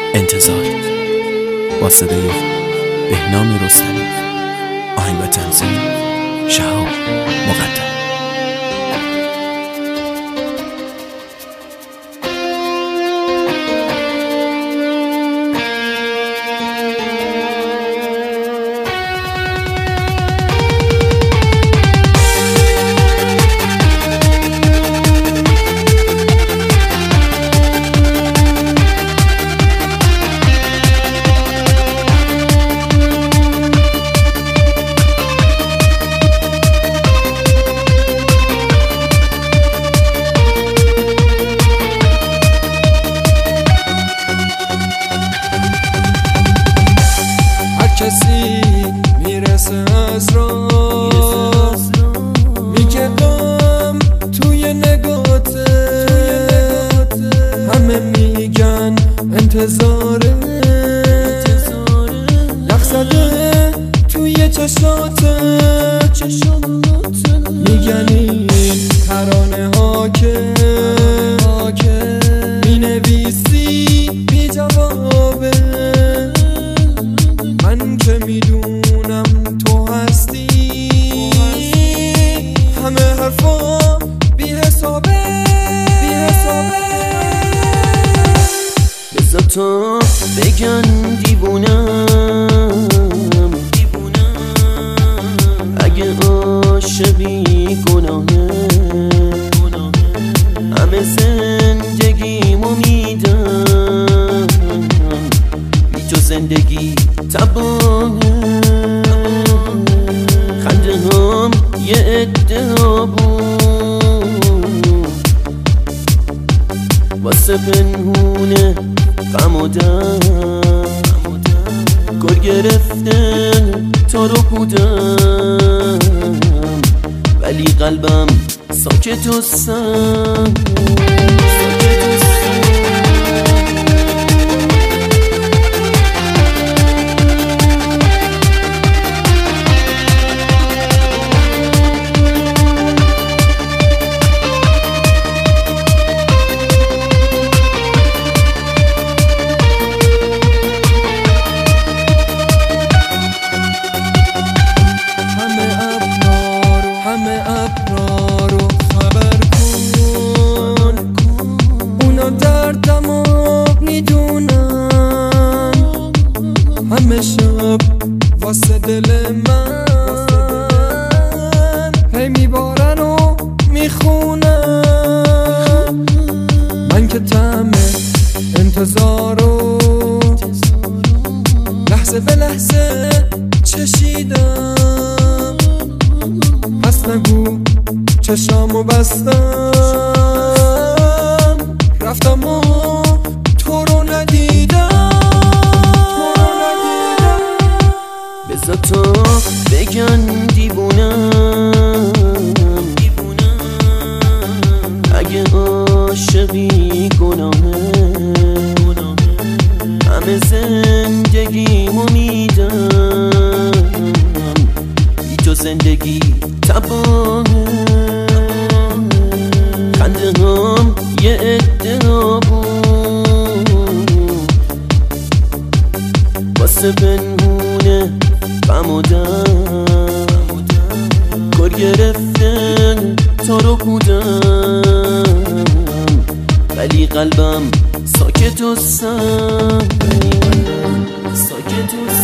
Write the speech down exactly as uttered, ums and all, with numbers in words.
انتظار با صدای بهنام رستمی، آهنگ و تنظیم شهاب مقدم. کسی میرسه از راه میگه غم توی نگاته، همه میگن انتظاره، لخ زده توی چشاته، میگن این ترانه ها که مینویسی بی جوابه. من که میدونم تو هستی، همه حرفا بی حسابه بی حسابه. بذار تو بگن دیوونم، اگه عاشقی گناهه، همه زندگیمو میدم، بی تو زندگی تباهه. خنده هم یه عده ها بود واسه پنهونه غم و دم، گل گرفتن تا رو بودم، ولی قلبم ساکت و سم. دردمو میدونم، همه شب واسه دل من هی میبارن و میخونم. من که طعم انتظارو لحظه به لحظه چشیدم، پس نگو چشامو بستم، رفتم و تو رو ندیدم. بذار تو بگن دیوونم، اگه عاشقی گناهه، همه زندگیمو میدم، بی تو زندگی تباهه. خنده هم یه عده ها بود واسه پنهونه غم و دم، گل گرفتن تا رو بودم، ولی قلبم ساکت و سم، ساکت و سم.